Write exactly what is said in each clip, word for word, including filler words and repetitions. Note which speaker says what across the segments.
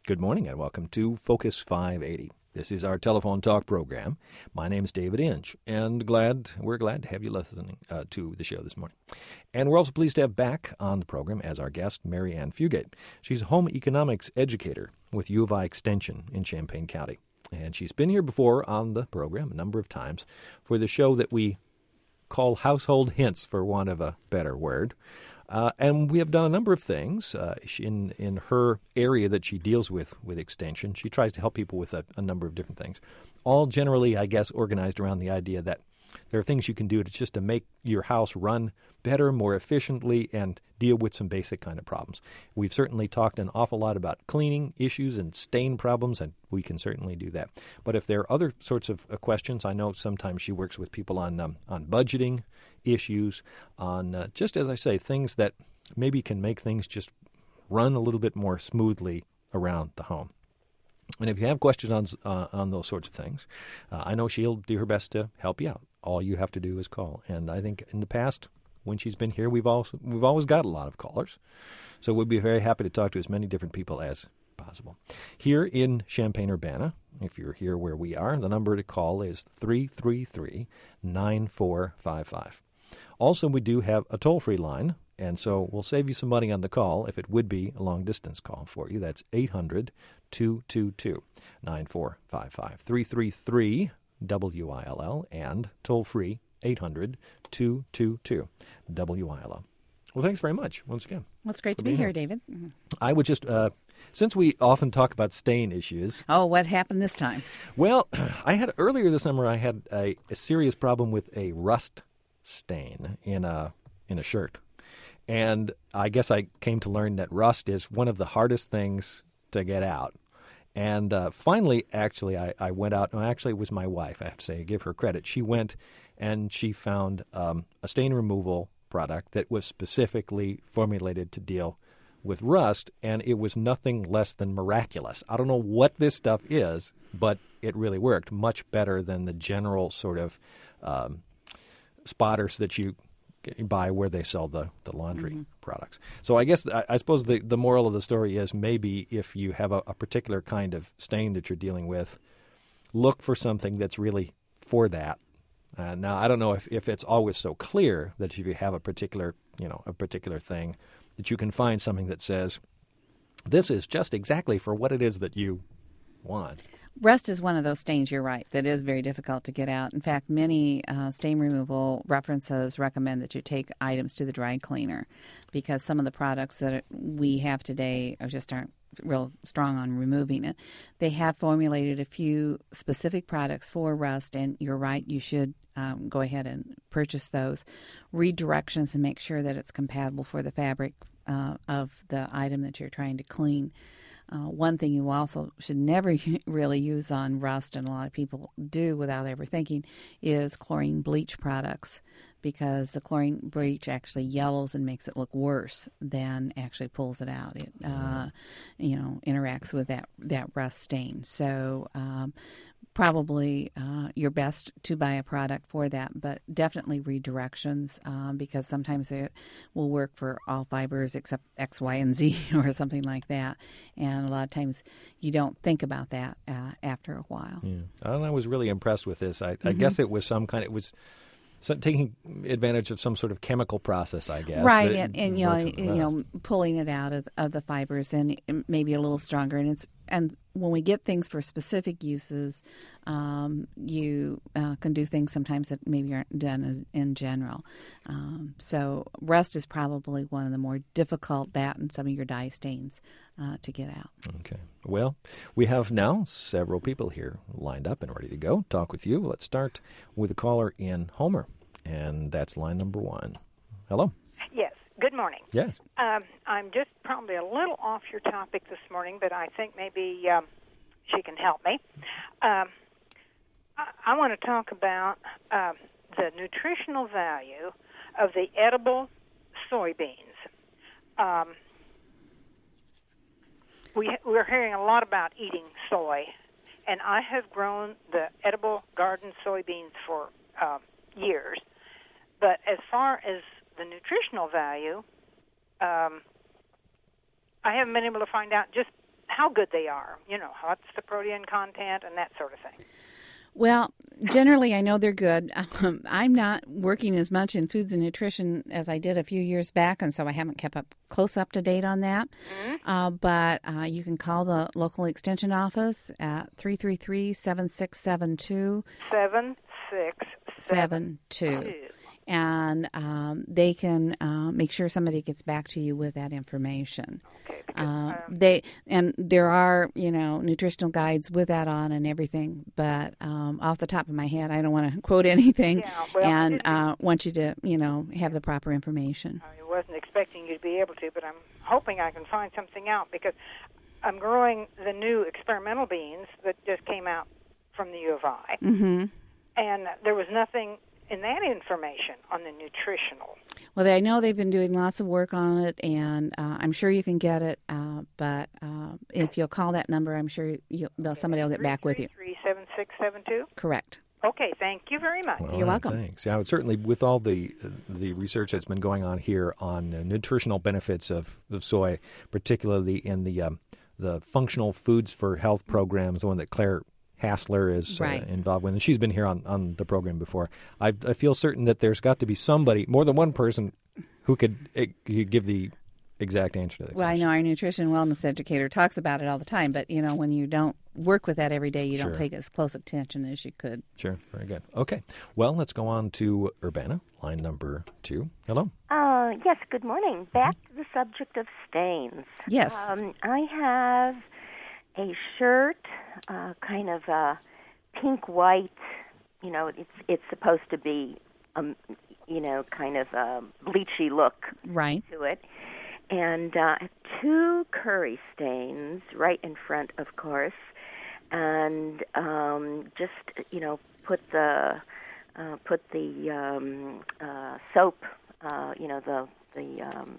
Speaker 1: Good morning and welcome to Focus five eighty. This is our telephone talk program. My name is David Inch, and glad we're glad to have you listening uh, to the show this morning. And we're also pleased to have back on the program as our guest, Mary Ann Fugate. She's a home economics educator with U of I Extension in Champaign County. And she's been here before on the program a number of times for the show that we call Household Hints, for want of a better word. Uh, and we have done a number of things uh, in in her area that she deals with with Extension. She tries to help people with a, a number of different things, all generally, I guess, organized around the idea that there are things you can do to just to make your house run better, more efficiently, and deal with some basic kind of problems. We've certainly talked an awful lot about cleaning issues and stain problems, and we can certainly do that. But if there are other sorts of uh, questions, I know sometimes she works with people on um, on budgeting issues, on uh, just, as I say, things that maybe can make things just run a little bit more smoothly around the home. And if you have questions on uh, on those sorts of things, uh, I know she'll do her best to help you out. All you have to do is call. And I think in the past, when she's been here, we've also we've always got a lot of callers. So we'd be very happy to talk to as many different people as possible. Here in Champaign-Urbana, if you're here where we are, the number to call is three three three, nine four five five. Also, we do have a toll-free line, and so we'll save you some money on the call if it would be a long-distance call for you. That's eight hundred, two two two, nine four five five. three three three W I L L and toll-free eight hundred, two two two, W I L L. Well, thanks very much once again.
Speaker 2: Well, it's great to be here, here, David. Mm-hmm.
Speaker 1: I would just, uh, since we often talk about stain issues.
Speaker 2: Oh, what happened this time?
Speaker 1: Well, I had earlier this summer, I had a, a serious problem with a rust stain in a in a shirt. And I guess I came to learn that rust is one of the hardest things to get out. And uh, finally, actually, I, I went out. No, actually, it was my wife, I have to say, give her credit. She went and she found um, a stain removal product that was specifically formulated to deal with rust, and it was nothing less than miraculous. I don't know what this stuff is, but it really worked much better than the general sort of um, spotters that you buy where they sell the, the laundry mm-hmm. products. So I guess, I, I suppose the, the moral of the story is maybe if you have a, a particular kind of stain that you're dealing with, look for something that's really for that. Uh, now, I don't know if, if it's always so clear that if you have a particular, you know, a particular thing, that you can find something that says, this is just exactly for what it is that you want.
Speaker 2: Rust is one of those stains, you're right, that is very difficult to get out. In fact, many uh, stain removal references recommend that you take items to the dry cleaner because some of the products that we have today are just aren't real strong on removing it. They have formulated a few specific products for rust, and you're right, you should um, go ahead and purchase those. Read directions and make sure that it's compatible for the fabric uh, of the item that you're trying to clean. Uh, one thing you also should never really use on rust, and a lot of people do without ever thinking, is chlorine bleach products, because the chlorine bleach actually yellows and makes it look worse than actually pulls it out. It, uh, you know, interacts with that, that rust stain. So um, probably uh, your best to buy a product for that, but definitely read directions um, because sometimes it will work for all fibers except X, Y, and Z or something like that. And a lot of times you don't think about that uh, after a while.
Speaker 1: Yeah. I was really impressed with this. I,
Speaker 2: mm-hmm.
Speaker 1: I guess it was some kind, it was so taking advantage of some sort of chemical process, I guess.
Speaker 2: Right, and, and you know, you know, pulling it out of, of the fibers, and maybe a little stronger. And it's and when we get things for specific uses, um, you uh, can do things sometimes that maybe aren't done as, in general. Um, so rust is probably one of the more difficult, that and some of your dye stains uh, to get out.
Speaker 1: Okay. Well, we have now several people here lined up and ready to go. Talk with you. Let's start with a caller in Homer, and that's line number one. Hello.
Speaker 3: Yes. Good morning.
Speaker 1: Yes.
Speaker 3: Um, I'm just probably a little off your topic this morning, but I think maybe um, she can help me. Um, I, I want to talk about uh, the nutritional value of the edible soybeans. Um, we, we're hearing a lot about eating soy, and I have grown the edible garden soybeans for uh, years. But as far as the nutritional value, um, I haven't been able to find out just how good they are. You know, what's the protein content and that sort of thing.
Speaker 2: Well, generally, I know they're good. Um, I'm not working as much in foods and nutrition as I did a few years back, and so I haven't kept up close up to date on that. Mm-hmm. Uh, but uh, you can call the local extension office at three three three, seven six seven two.
Speaker 3: seven six seven
Speaker 2: two. And um, they can uh, make sure somebody gets back to you with that information.
Speaker 3: Okay. Because,
Speaker 2: uh,
Speaker 3: um,
Speaker 2: they and there are, you know, nutritional guides with that on and everything. But um, off the top of my head, I don't want to quote anything.
Speaker 3: Yeah, well,
Speaker 2: and uh, want you to, you know, have the proper information.
Speaker 3: I wasn't expecting you to be able to, but I'm hoping I can find something out because I'm growing the new experimental beans that just came out from the U of I.
Speaker 2: Mm-hmm.
Speaker 3: And there was nothing in that information on the nutritional.
Speaker 2: Well, I know they've been doing lots of work on it, and uh, I'm sure you can get it. Uh, but uh, if you'll call that number, I'm sure you'll, somebody will get back with you.
Speaker 3: three seven six seven two?
Speaker 2: Correct.
Speaker 3: Okay, thank you very much.
Speaker 1: Well,
Speaker 2: You're
Speaker 1: right,
Speaker 2: welcome.
Speaker 1: Thanks. Yeah, I would certainly, with all the uh, the research that's been going on here on uh, nutritional benefits of, of soy, particularly in the um, the functional foods for health programs, the one that Claire Hassler is
Speaker 2: right.
Speaker 1: uh, involved with, and she's been here on, on the program before. I, I feel certain that there's got to be somebody, more than one person, who could, uh, could give the exact answer to that
Speaker 2: Well,
Speaker 1: question.
Speaker 2: I know our nutrition wellness educator talks about it all the time, but, you know, when you don't work with that every day, you
Speaker 1: Sure.
Speaker 2: don't pay as close attention as you could.
Speaker 1: Sure, very good. Okay, well, let's go on to Urbana, line number two. Hello.
Speaker 4: Uh, yes, good morning. Back to the subject of stains.
Speaker 2: Yes.
Speaker 4: Um, I have a shirt, uh, kind of a pink-white, you know, it's it's supposed to be, um, you know, kind of a bleachy look
Speaker 2: Right.
Speaker 4: to it. And uh, two curry stains right in front, of course, and um, just, you know, put the uh, put the um, uh, soap, uh, you know, the the um,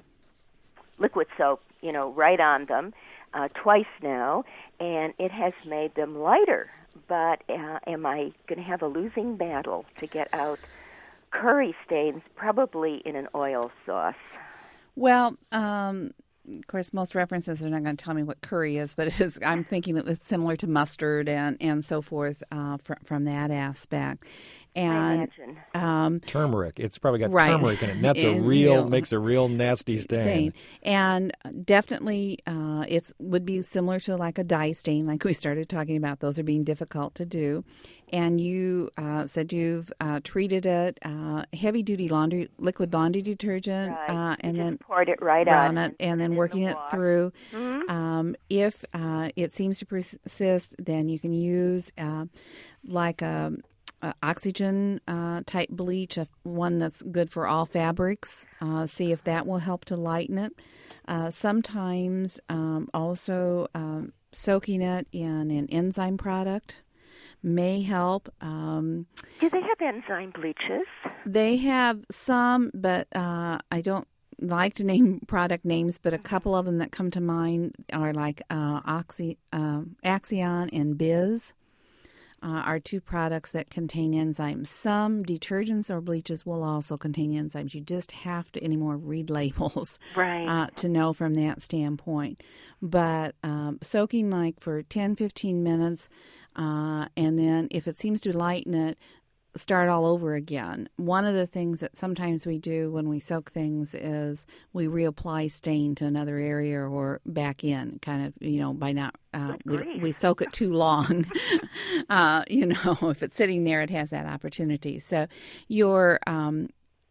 Speaker 4: liquid soap, you know, right on them uh, twice now, and it has made them lighter. But uh, am I going to have a losing battle to get out curry stains, probably in an oil sauce?
Speaker 2: Well, um, of course, most references are not going to tell me what curry is, but it is. I'm thinking it's similar to mustard and, and so forth uh, fr- from that aspect. And
Speaker 4: I imagine.
Speaker 2: Um,
Speaker 1: Turmeric. It's probably got
Speaker 2: right.
Speaker 1: turmeric in it. And that's a
Speaker 2: And
Speaker 1: real,
Speaker 2: real
Speaker 1: makes a real nasty stain.
Speaker 2: stain. And definitely uh, it would be similar to like a dye stain, like we started talking about. Those are being difficult to do. And you uh, said you've uh, treated it uh, heavy-duty laundry, liquid laundry detergent,
Speaker 4: Right.
Speaker 2: uh, and
Speaker 4: You
Speaker 2: then
Speaker 4: just poured it right
Speaker 2: on
Speaker 4: on
Speaker 2: it, and then
Speaker 4: in
Speaker 2: working
Speaker 4: the
Speaker 2: it
Speaker 4: wash.
Speaker 2: through.
Speaker 4: Mhm.
Speaker 2: Um, if uh, it seems to persist, then you can use uh, like a, a oxygen uh, type bleach, a, one that's good for all fabrics. Uh, see if that will help to lighten it. Uh, sometimes um, also um, soaking it in an enzyme product may help. Um,
Speaker 4: Do they have enzyme bleaches?
Speaker 2: they have some, but uh, I don't like to name product names, but a couple of them that come to mind are like uh, Oxy, uh, Axion and Biz uh, are two products that contain enzymes. Some detergents or bleaches will also contain enzymes. You just have to anymore read labels
Speaker 4: Right.
Speaker 2: uh, to know from that standpoint. But um, soaking like for ten, fifteen minutes, uh, and then if it seems to lighten it, start all over again. One of the things that sometimes we do when we soak things is we reapply stain to another area or back in, kind of, you know, by not, uh, we,
Speaker 4: grief.
Speaker 2: we soak it too long. uh, you know, if it's sitting there, it has that opportunity. So your, um,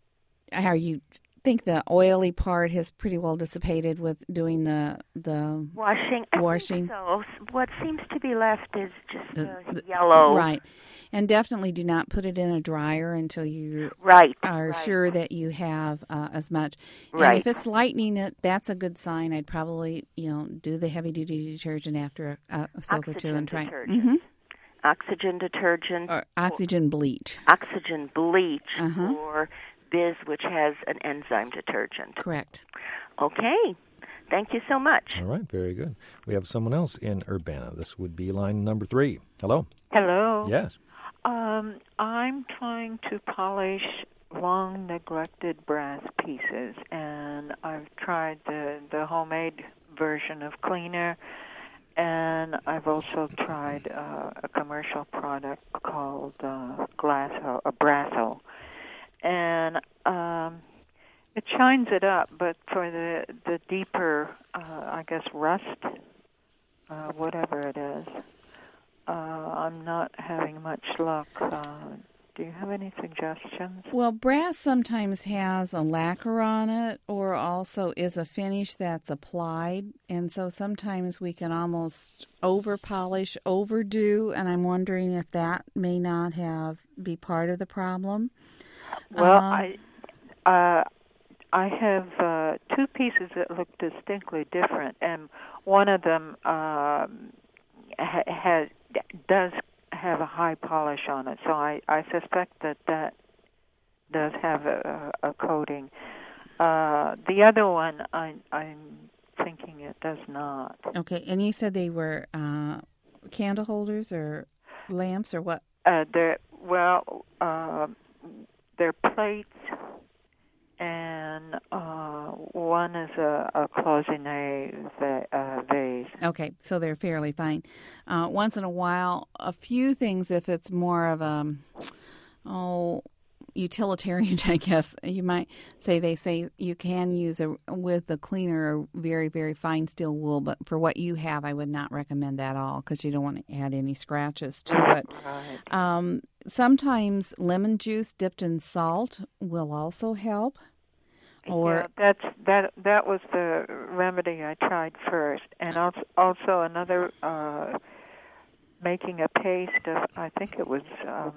Speaker 2: how you think the oily part has pretty well dissipated with doing the the
Speaker 4: Washing. I
Speaker 2: Washing.
Speaker 4: Think so what seems to be left is just
Speaker 2: the,
Speaker 4: uh,
Speaker 2: the-
Speaker 4: yellow.
Speaker 2: right, and definitely do not put it in a dryer until you
Speaker 4: Right.
Speaker 2: are
Speaker 4: right.
Speaker 2: sure that you have uh, as much. And
Speaker 4: Right.
Speaker 2: if it's lightening it, that's a good sign. I'd probably, you know, do the heavy duty detergent after a, a soak or two
Speaker 4: Oxygen
Speaker 2: and try
Speaker 4: detergent.
Speaker 2: hmm
Speaker 4: Oxygen detergent.
Speaker 2: or oxygen bleach.
Speaker 4: Oxygen bleach
Speaker 2: Uh-huh.
Speaker 4: or Biz, which has an enzyme detergent.
Speaker 2: Correct.
Speaker 4: Okay. Thank you so much.
Speaker 1: All right, very good. We have someone else in Urbana. This would be line number three. Hello.
Speaker 5: Hello.
Speaker 1: Yes.
Speaker 5: Um, I'm trying to polish long neglected brass pieces, and I've tried the the homemade version of cleaner, and and I've also tried uh, a commercial product called uh, Glasso, a Brasso, and um, it shines it up. But for the the deeper, uh, I guess rust, uh, whatever it is, uh, I'm not having much luck. Uh, do you have any suggestions?
Speaker 2: Well, brass sometimes has a lacquer on it, or also is a finish that's applied, and so sometimes we can almost over polish, overdo, and I'm wondering if that may not have be part of the problem.
Speaker 5: Well,
Speaker 2: um,
Speaker 5: I uh, I have uh, two pieces that look distinctly different, and one of them um, ha- has does have a high polish on it, so I, I suspect that that does have a, a coating. Uh, the other one, I, I'm thinking it does not.
Speaker 2: Okay, and you said they were uh, candle holders or lamps or what?
Speaker 5: Uh, they're, well, uh, they're plates, and uh, one is a, a cloisonne va- uh, vase.
Speaker 2: Okay, so they're fairly fine. Uh, once in a while, a few things, if it's more of a, oh, utilitarian, I guess, you might say they say you can use a with the cleaner a very, very fine steel wool, but for what you have, I would not recommend that at all because you don't want to add any scratches to it.
Speaker 5: Right.
Speaker 2: Um, sometimes lemon juice dipped in salt will also help. Or
Speaker 5: yeah, that's that. That was the remedy I tried first, and also, also another uh, making a paste of. I think it was um,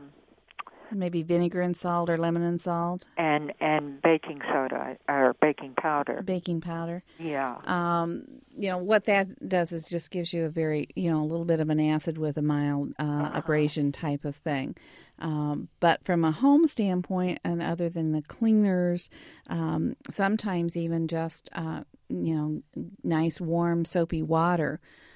Speaker 2: maybe vinegar and salt or lemon and salt,
Speaker 5: and and baking soda or baking powder.
Speaker 2: baking powder.
Speaker 5: Yeah.
Speaker 2: Um, you know what that does is just gives you a very you know a little bit of an acid with a mild uh, uh-huh. abrasion type of thing. Um, but from a home standpoint, and other than the cleaners, um, sometimes even just uh, you know nice warm soapy water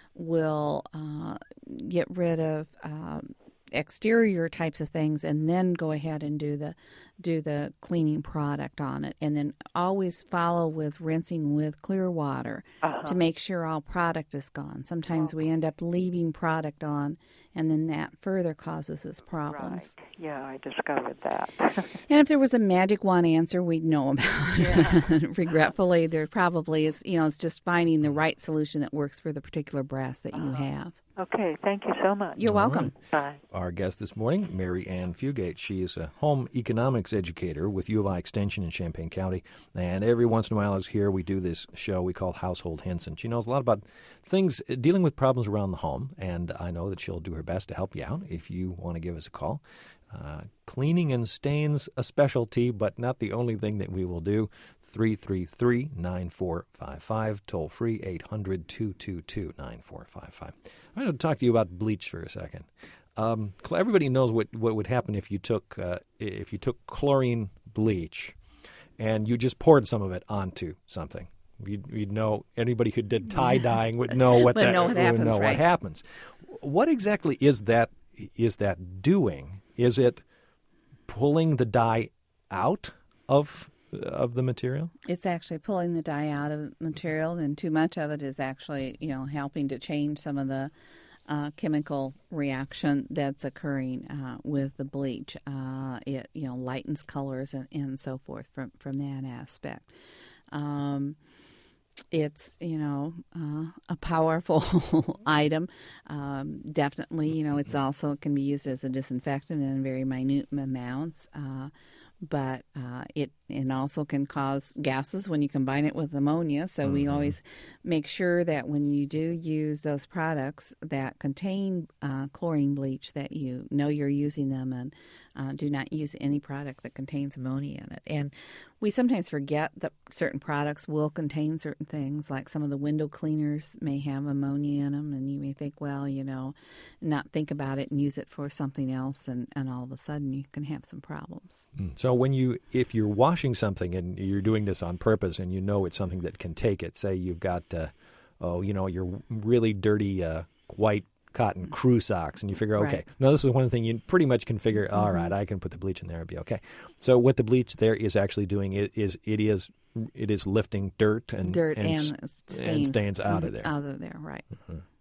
Speaker 2: will uh, get rid of um, exterior types of things, and then go ahead and do the do the cleaning product on it, and then always follow with rinsing with clear water
Speaker 5: uh-huh.
Speaker 2: to make sure all product is gone. Sometimes okay. we end up leaving product on, and then that further causes us problems.
Speaker 5: Right. Yeah, I discovered that.
Speaker 2: And if there was a magic wand answer, we'd know about
Speaker 5: yeah.
Speaker 2: it. Regretfully, there probably is. You know, it's just finding the right solution that works for the particular brass that you
Speaker 5: uh-huh.
Speaker 2: have.
Speaker 5: Okay, thank you so much.
Speaker 2: You're welcome.
Speaker 5: Right.
Speaker 2: Bye.
Speaker 1: Our guest this morning, Mary Ann Fugate. She is a home economics educator with U of I Extension in Champaign County. And every once in a while, as here, we do this show we call Household Hints. And she knows a lot about things, dealing with problems around the home. And I know that she'll do her best to help you out if you want to give us a call. Uh, cleaning and stains, a specialty, but not the only thing that we will do. three three three, nine four five five, toll free, eight hundred, two two two, nine four five five. I'm going to talk to you about bleach for a second. Um, everybody knows what, what would happen if you took uh, if you took chlorine bleach and you just poured some of it onto something. You'd, you'd know, anybody who did tie dyeing would know what that
Speaker 2: know what
Speaker 1: would
Speaker 2: happens,
Speaker 1: know
Speaker 2: right?
Speaker 1: what happens. What exactly is that is that doing? Is it pulling the dye out of of the material?
Speaker 2: It's actually pulling the dye out of the material, and too much of it is actually, you know, helping to change some of the uh, chemical reaction that's occurring uh, with the bleach. Uh, it, you know, lightens colors and, and so forth from, from that aspect. Um, it's, you know, uh, a powerful item. Um, definitely, you know, it's also, it can be used as a disinfectant in very minute amounts. Uh, but uh, it and also can cause gases when you combine it with ammonia. So mm-hmm. we always make sure that when you do use those products that contain uh, chlorine bleach, that you know you're using them, and uh, do not use any product that contains ammonia in it. And we sometimes forget that certain products will contain certain things, like some of the window cleaners may have ammonia in them, and you may think, well, you know, not think about it and use it for something else, and, and all of a sudden you can have some problems.
Speaker 1: Mm. So when you, if you're washing something and you're doing this on purpose and you know it's something that can take it, say you've got, uh, oh, you know, your really dirty uh, white cotton crew socks, and you figure, okay,
Speaker 2: right.
Speaker 1: now this is one thing you pretty much can figure, all
Speaker 2: mm-hmm.
Speaker 1: right, I can put the bleach in there and be okay. So what the bleach there is actually doing is, is it is it is lifting dirt and
Speaker 2: dirt and,
Speaker 1: and,
Speaker 2: stains,
Speaker 1: and stains out of there.
Speaker 2: Out of there, right.
Speaker 1: Mm-hmm.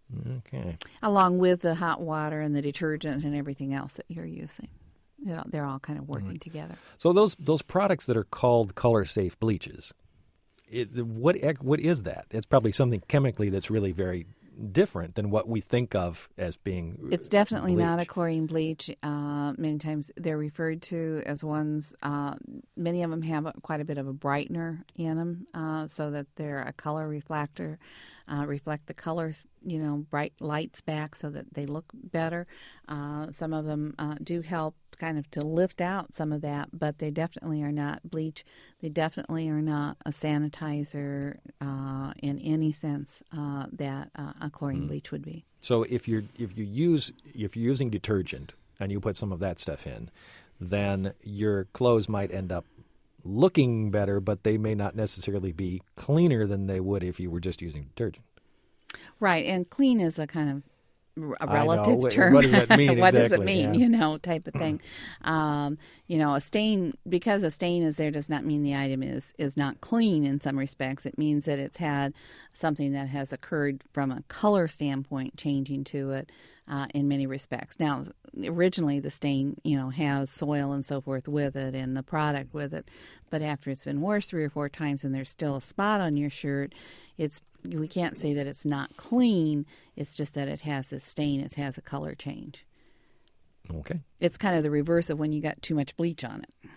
Speaker 1: Okay.
Speaker 2: Along with the hot water and the detergent and everything else that you're using. You know, they're all kind of working
Speaker 1: Right.
Speaker 2: together.
Speaker 1: So those those products that are called color-safe bleaches, it, what ec- what is that? It's probably something chemically that's really very different than what we think of as being
Speaker 2: It's definitely
Speaker 1: bleach.
Speaker 2: not a chlorine bleach. Uh, many times they're referred to as ones, uh, many of them have a, quite a bit of a brightener in them uh, so that they're a color reflector, uh, reflect the colors, you know, bright lights back so that they look better. Uh, some of them uh, do help kind of to lift out some of that, but they definitely are not bleach. They definitely are not a sanitizer uh, in any sense uh, that uh, a chlorine
Speaker 1: Mm.
Speaker 2: bleach would be.
Speaker 1: So if you're if you use if you're using detergent and you put some of that stuff in, then your clothes might end up looking better, but they may not necessarily be cleaner than they would if you were just using detergent.
Speaker 2: Right, and clean is a kind of a
Speaker 1: I
Speaker 2: relative
Speaker 1: know. What-
Speaker 2: term.
Speaker 1: what does that mean
Speaker 2: What does it
Speaker 1: exactly?
Speaker 2: mean,
Speaker 1: Yeah.
Speaker 2: you know, type of thing. um, you know, a stain, because a stain is there does not mean the item is, is not clean in some respects. It means that it's had something that has occurred from a color standpoint changing to it uh, in many respects. Now, originally the stain, you know, has soil and so forth with it and the product with it. But after it's been washed three or four times and there's still a spot on your shirt, it's we can't say that it's not clean. It's just that it has this stain. It has a color change.
Speaker 1: Okay.
Speaker 2: It's kind of the reverse of when you got too much bleach on it.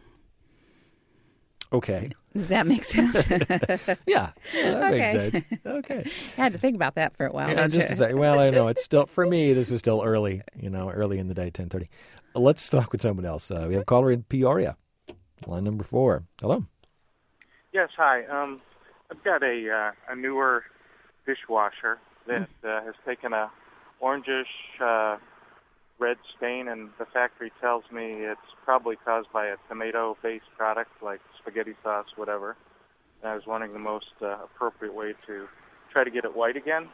Speaker 1: Okay.
Speaker 2: Does that make sense?
Speaker 1: Yeah, well, that makes
Speaker 2: Okay.
Speaker 1: sense. Okay.
Speaker 2: I had to think about that for a while.
Speaker 1: Yeah,
Speaker 2: didn't
Speaker 1: just to
Speaker 2: you?
Speaker 1: say, well, I know it's still for me. This is still early, you know, early in the day, ten thirty. Let's talk with someone else. Uh, we have a caller in Peoria, line number four. Hello.
Speaker 6: Yes, hi. Um, I've got a uh, a newer dishwasher that uh, has taken a orangish uh, red stain, and the factory tells me it's probably caused by a tomato-based product like spaghetti sauce, whatever. And I was wondering the most uh, appropriate way to try to get it white again.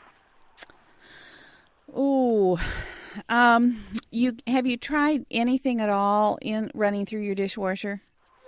Speaker 2: Ooh, um, you have you tried anything at all in running through your dishwasher?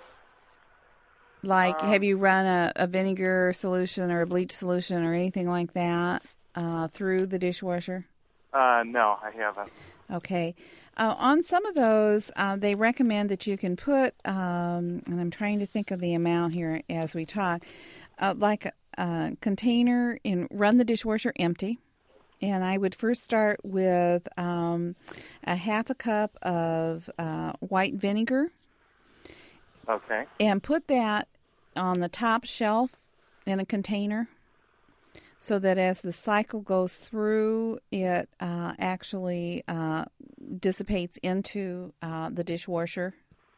Speaker 2: Like,
Speaker 6: Um,
Speaker 2: have you run a, a vinegar solution or a bleach solution or anything like that uh, through the dishwasher?
Speaker 6: Uh, no, I haven't.
Speaker 2: Okay. Uh, on some of those, uh, they recommend that you can put, um, and I'm trying to think of the amount here as we talk, uh, like a, a container in, run the dishwasher empty. And I would first start with um, a half a cup of uh, white vinegar
Speaker 6: Okay.
Speaker 2: and put that on the top shelf in a container so that as the cycle goes through, it uh, actually uh, dissipates into uh, the dishwasher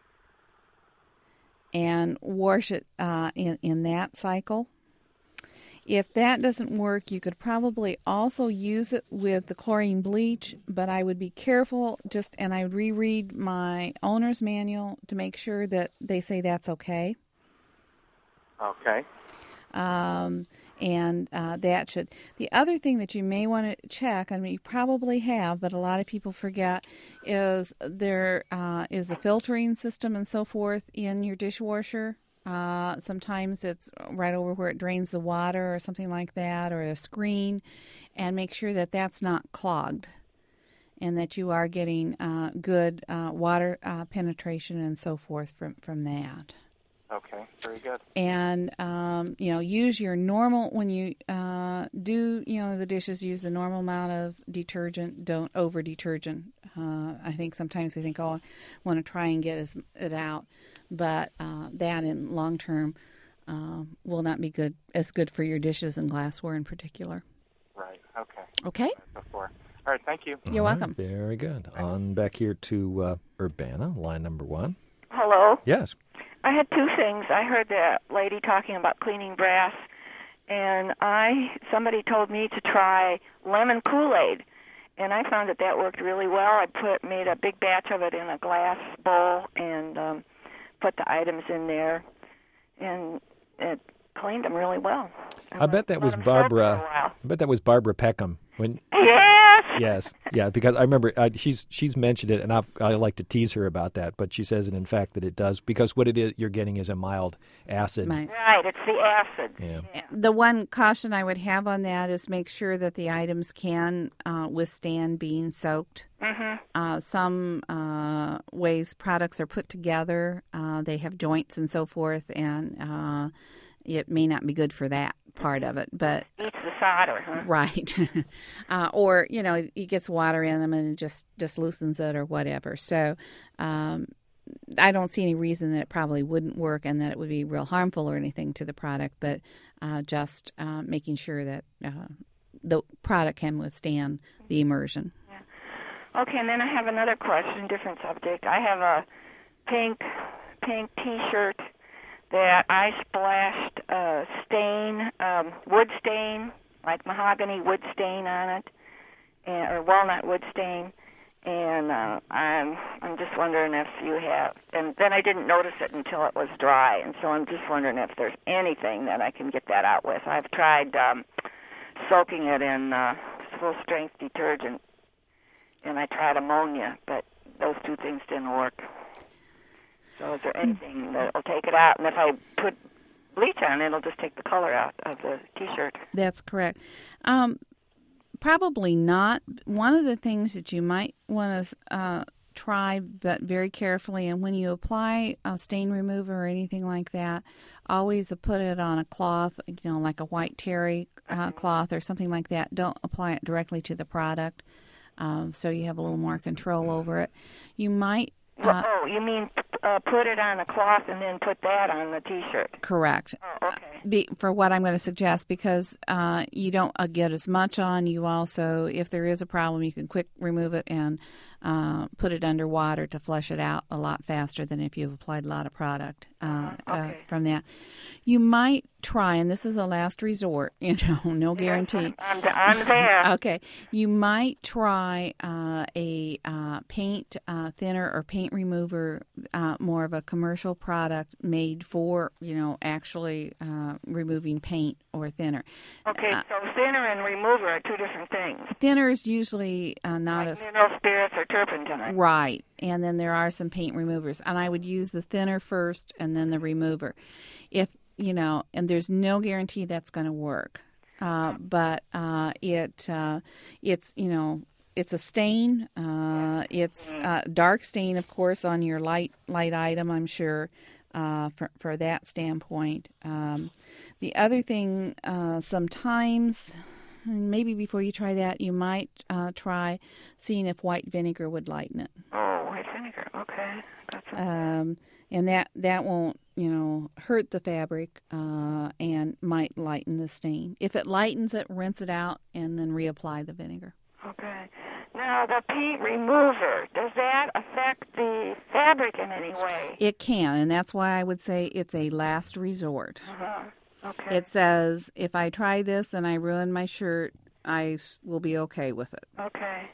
Speaker 2: and wash it uh, in, in that cycle. If that doesn't work, you could probably also use it with the chlorine bleach, but I would be careful just, and I would reread my owner's manual to make sure that they say that's okay.
Speaker 6: Okay.
Speaker 2: Um, and uh, that should. The other thing that you may want to check, I mean, you probably have, but a lot of people forget, is there uh, is a filtering system and so forth in your dishwasher. Uh, sometimes it's right over where it drains the water or something like that, or a screen, and make sure that that's not clogged and that you are getting uh, good uh, water uh, penetration and so forth from, from that.
Speaker 6: Okay. Very good.
Speaker 2: And, um, you know, use your normal, when you uh, do, you know, the dishes, use the normal amount of detergent. Don't over detergent. Uh, I think sometimes we think, oh, I want to try and get it out. But uh, that in long term uh, will not be good as good for your dishes and glassware in particular.
Speaker 6: Right. Okay.
Speaker 2: Okay?
Speaker 6: Before. All right. Thank you.
Speaker 2: You're
Speaker 1: All right,
Speaker 2: welcome.
Speaker 1: Very good. On back here to uh, Urbana, line number one.
Speaker 7: Hello.
Speaker 1: Yes.
Speaker 7: I had two things. I heard that lady talking about cleaning brass, and I somebody told me to try lemon Kool-Aid, and I found that that worked really well. I put made a big batch of it in a glass bowl and um, put the items in there, and it cleaned them really well.
Speaker 1: I bet that was
Speaker 7: Let 'em soak for a
Speaker 1: Barbara.
Speaker 7: while.
Speaker 1: I bet that was Barbara Peckham. When
Speaker 7: Yes.
Speaker 1: Yes, yeah, because I remember uh, she's she's mentioned it, and I've, I like to tease her about that. But she says, and in fact, that it does, because what it is you're getting is a mild acid.
Speaker 2: Right.
Speaker 7: Right, it's the acid.
Speaker 1: Yeah.
Speaker 7: Yeah.
Speaker 2: The one caution I would have on that is make sure that the items can uh, withstand being soaked.
Speaker 7: Mm-hmm.
Speaker 2: Uh, some uh, ways products are put together, uh, they have joints and so forth, and uh, it may not be good for that part of it. But
Speaker 7: Eats the solder, huh?
Speaker 2: right, uh, or you know, it gets water in them and it just just loosens it or whatever. So. Um, I don't see any reason that it probably wouldn't work and that it would be real harmful or anything to the product, but uh, just uh, making sure that uh, the product can withstand the immersion.
Speaker 7: Yeah. Okay, and then I have another question, different subject. I have a pink pink T-shirt that I splashed uh, stain, um, wood stain, like mahogany wood stain on it, and, or walnut wood stain. And uh, I'm I'm just wondering if you have, and then I didn't notice it until it was dry, and so I'm just wondering if there's anything that I can get that out with. I've tried um, soaking it in uh, full-strength detergent, and I tried ammonia, but those two things didn't work. So is there anything that will take it out? And if I put bleach on it, it'll just take the color out of the T-shirt.
Speaker 2: That's correct. Um, Probably not. One of the things that you might want to uh, try, but very carefully, and when you apply a stain remover or anything like that, always put it on a cloth, you know, like a white terry uh, cloth or something like that. Don't apply it directly to the product, um, so you have a little more control over it. You might... Uh,
Speaker 7: oh, you mean uh, put it on a cloth and then put that on the T-shirt?
Speaker 2: Correct.
Speaker 7: Oh, okay.
Speaker 2: Be, for what I'm going to suggest, because uh, you don't uh, get as much on. You also, if there is a problem, you can quick remove it and uh, put it under water to flush it out a lot faster than if you've applied a lot of product uh,
Speaker 7: okay.
Speaker 2: uh, from that. You might try, and this is a last resort, you know, no guarantee.
Speaker 7: I'm, I'm there.
Speaker 2: Okay. You might try uh, a uh, paint uh, thinner or paint remover, uh, more of a commercial product made for, you know, actually uh, removing paint or thinner.
Speaker 7: Okay,
Speaker 2: uh,
Speaker 7: so thinner and remover are two different things.
Speaker 2: Thinner is usually uh, not
Speaker 7: like
Speaker 2: as...
Speaker 7: mineral spirits or turpentine.
Speaker 2: Right. And then there are some paint removers. And I would use the thinner first and then the remover. If, you know, and there's no guarantee that's going to work. Uh, but uh, it uh, it's, you know, it's a stain. Uh, it's a dark stain, of course, on your light light item, I'm sure, uh, for, for that standpoint. Um, the other thing, uh, sometimes... maybe before you try that, you might uh, try seeing if white vinegar would lighten it.
Speaker 7: Oh, white vinegar. Okay. That's a...
Speaker 2: Um, and that, that won't, you know, hurt the fabric uh, and might lighten the stain. If it lightens it, rinse it out and then reapply the vinegar.
Speaker 7: Okay. Now, the paint remover, does that affect the fabric in any way?
Speaker 2: It can, and that's why I would say it's a last resort.
Speaker 7: Uh-huh. Okay.
Speaker 2: It says, if I try this and I ruin my shirt, I will be okay with it.
Speaker 7: Okay.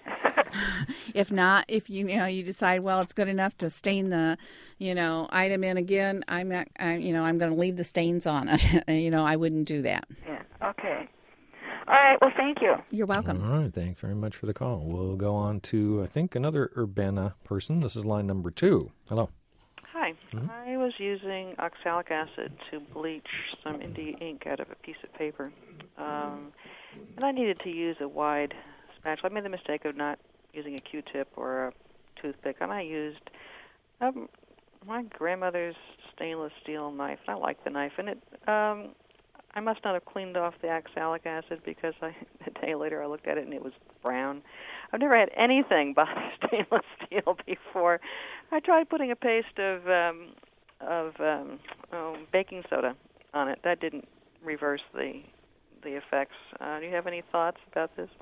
Speaker 2: If not, if you, you know you decide, well, it's good enough to stain the, you know, item in again, I'm not, I, you know, I'm going to leave the stains on it. you know, I wouldn't do that.
Speaker 7: Yeah. Okay. All right. Well, thank you.
Speaker 2: You're welcome.
Speaker 1: All right. Thanks very much for the call. We'll go on to, I think, another Urbana person. This is line number two. Hello.
Speaker 8: Hi. Mm-hmm. I was using oxalic acid to bleach some India ink out of a piece of paper. Um, and I needed to use a wide spatula. I made the mistake of not using a Q-tip or a toothpick, and I used um, my grandmother's stainless steel knife. I like the knife, and it. Um, I must not have cleaned off the oxalic acid because I, a day later I looked at it and it was brown. I've never had anything but stainless steel before. I tried putting a paste of um, of um, oh, baking soda on it. That didn't reverse the the effects. Uh, do you have any thoughts about this?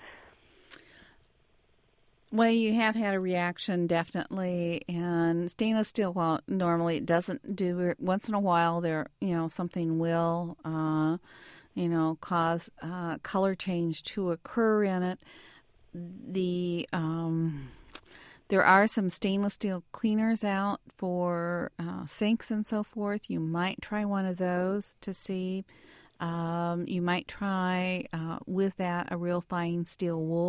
Speaker 2: Well, you have had a reaction, definitely, and stainless steel, well, normally it doesn't do it. Once in a while, there, you know, something will, uh, you know, cause uh, color change to occur in it. The um, there are some stainless steel cleaners out for uh, sinks and so forth. You might try one of those to see. Um, you might try uh, with that a real fine steel wool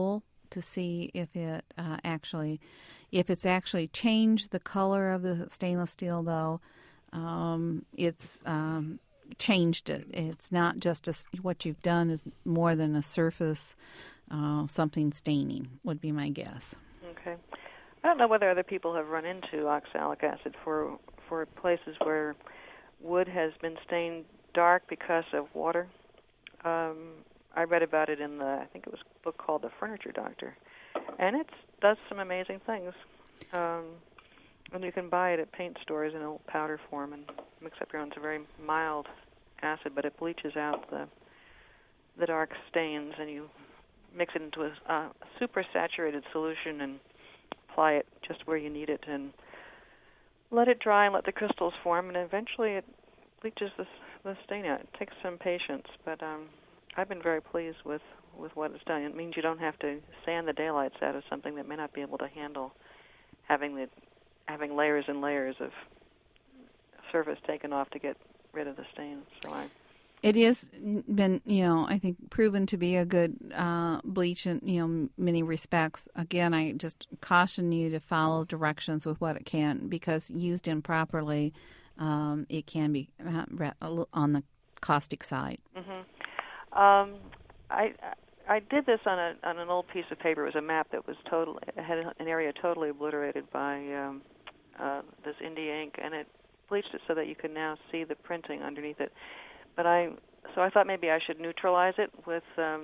Speaker 2: to see if it uh, actually, if it's actually changed the color of the stainless steel. Though, um, it's um, changed it. It's not just a, what you've done is more than a surface, uh, something staining would be my guess.
Speaker 8: Okay. I don't know whether other people have run into oxalic acid for for places where wood has been stained dark because of water. Um, I read about it in the, I think it was a book called The Furniture Doctor, and it does some amazing things. Um, and you can buy it at paint stores in a powder form and mix up your own. It's a very mild acid, but it bleaches out the the dark stains, and you mix it into a, a super saturated solution and apply it just where you need it, and let it dry and let the crystals form, and eventually it bleaches the, the stain out. It takes some patience, but um, I've been very pleased with, with what it's done. It means you don't have to sand the daylights out of something that may not be able to handle having the having layers and layers of surface taken off to get rid of the stains. So I.
Speaker 2: It has been, you know, I think proven to be a good uh, bleach in, you know, many respects. Again, I just caution you to follow directions with what it can, because used improperly, um, it can be uh, on the caustic side.
Speaker 8: Mm-hmm. Um, I I did this on a on an old piece of paper. It was a map that was total had an area totally obliterated by um, uh, this India ink, and it bleached it so that you can now see the printing underneath it. But I, so I thought maybe I should neutralize it with um,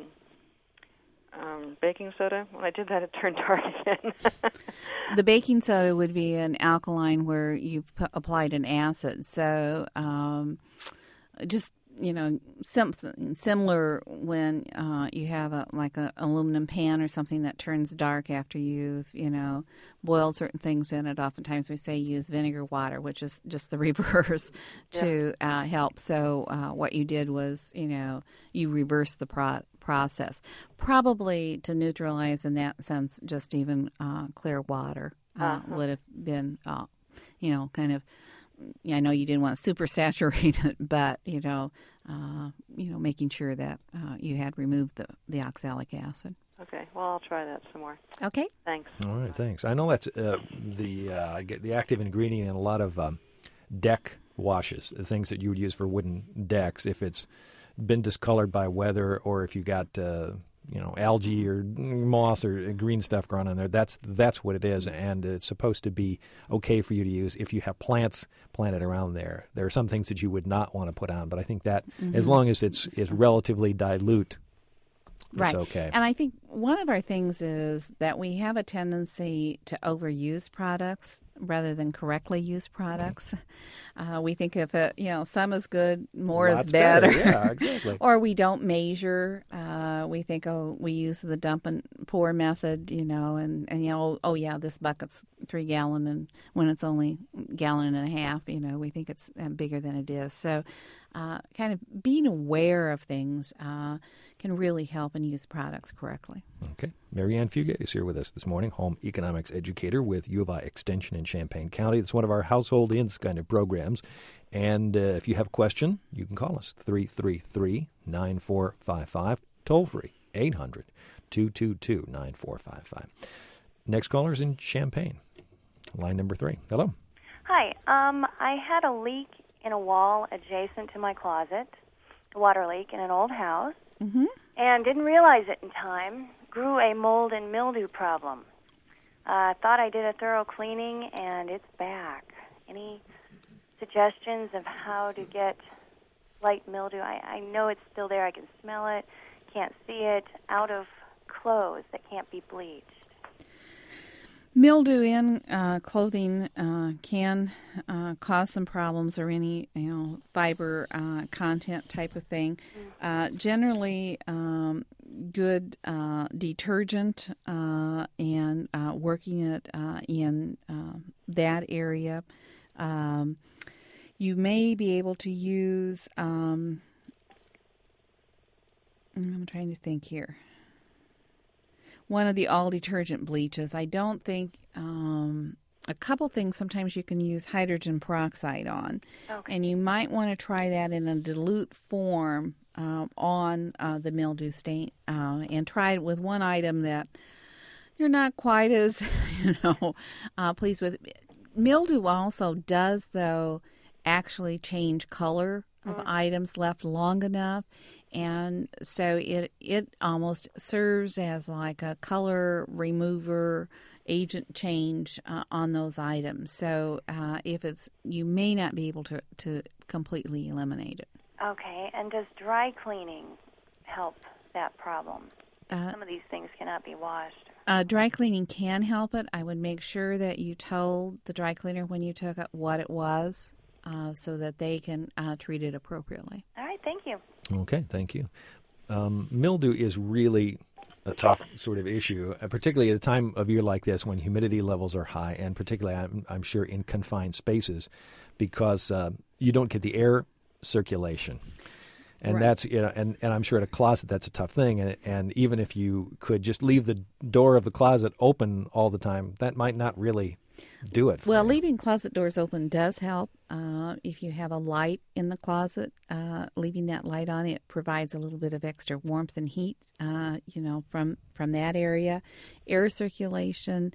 Speaker 8: um, baking soda. When I did that, it turned dark again.
Speaker 2: The baking soda would be an alkaline where you've p- applied an acid. So um, just, you know, something similar when uh, you have a like an aluminum pan or something that turns dark after you've, you know, boiled certain things in it. Oftentimes we say use vinegar water, which is just the reverse to uh, help. So uh, what you did was, you know, you reversed the pro- process. Probably to neutralize in that sense, just even uh, clear water uh, uh-huh. would have been, uh, you know, kind of, I know you didn't want to super saturate it, but, you know, uh, you know, making sure that uh, you had removed the, the oxalic acid.
Speaker 8: Okay, well, I'll try that some more.
Speaker 2: Okay.
Speaker 8: Thanks.
Speaker 1: All right, thanks. I know that's uh, the uh, the active ingredient in a lot of um, deck washes, the things that you would use for wooden decks. If it's been discolored by weather, or if you got uh, you know algae or moss or green stuff growing on there, that's that's what it is, and it's supposed to be okay for you to use if you have plants planted around there. There are some things that you would not want to put on, but I think that mm-hmm. as long as it's is relatively dilute,
Speaker 2: right.
Speaker 1: It's okay.
Speaker 2: And I think one of our things is that we have a tendency to overuse products rather than correctly use products. Uh, we think if it, you know, some is good, more
Speaker 1: Lots
Speaker 2: is better.
Speaker 1: better. Yeah, exactly.
Speaker 2: Or we don't measure. Uh, we think, oh, we use the dump and pour method, you know, and, and you know, oh, yeah, this bucket's three gallon, and when it's only a gallon and a half, you know, we think it's bigger than it is. So uh, kind of being aware of things uh, can really help and use products correctly.
Speaker 1: Okay. Marianne Fugate is here with us this morning, home economics educator with U of I Extension in Champaign County. It's one of our Household Ins kind of programs. And uh, if you have a question, you can call us, three three three, nine four five five, toll free, eight hundred, two two two, nine four five five. Next caller is in Champaign, line number three. Hello.
Speaker 9: Hi. Um, I had a leak in a wall adjacent to my closet, a water leak in an old house,
Speaker 2: mm-hmm.
Speaker 9: and didn't realize it in time. Grew a mold and mildew problem. I uh, thought I did a thorough cleaning, and it's back. Any suggestions of how to get light mildew? I, I know it's still there. I can smell it, can't see it, out of clothes that can't be bleached.
Speaker 2: Mildew in uh, clothing uh, can uh, cause some problems, or any, you know, fiber uh, content type of thing. Uh, generally, um, good uh, detergent uh, and uh, working it uh, in uh, that area. Um, you may be able to use. Um, I'm trying to think here. One of the all detergent bleaches. I don't think um, a couple things. Sometimes you can use hydrogen peroxide on,
Speaker 9: okay.
Speaker 2: and you might want to try that in a dilute form uh, on uh, the mildew stain, uh, and try it with one item that you're not quite as, you know, uh, pleased with it. Mildew also does, though, actually change color of mm. items left long enough. And so it it almost serves as like a color remover agent change uh, on those items. So uh, if it's, you may not be able to, to completely eliminate it.
Speaker 9: Okay, and does dry cleaning help that problem?
Speaker 2: Uh,
Speaker 9: Some of these things cannot be washed.
Speaker 2: Uh, dry cleaning can help it. I would make sure that you told the dry cleaner when you took it what it was uh, so that they can uh, treat it appropriately.
Speaker 9: All right, thank you.
Speaker 1: Okay, thank you. Um, mildew is really a tough sort of issue, uh, particularly at a time of year like this when humidity levels are high, and particularly, I'm, I'm sure, in confined spaces, because uh, you don't get the air circulation. And right. that's you know, and, and I'm sure at a closet that's a tough thing. And and even if you could just leave the door of the closet open all the time, that might not really do it.
Speaker 2: Well,
Speaker 1: you.
Speaker 2: leaving closet doors open does help. Uh, if you have a light in the closet, uh, leaving that light on, it provides a little bit of extra warmth and heat. Uh, you know, from from that area, air circulation.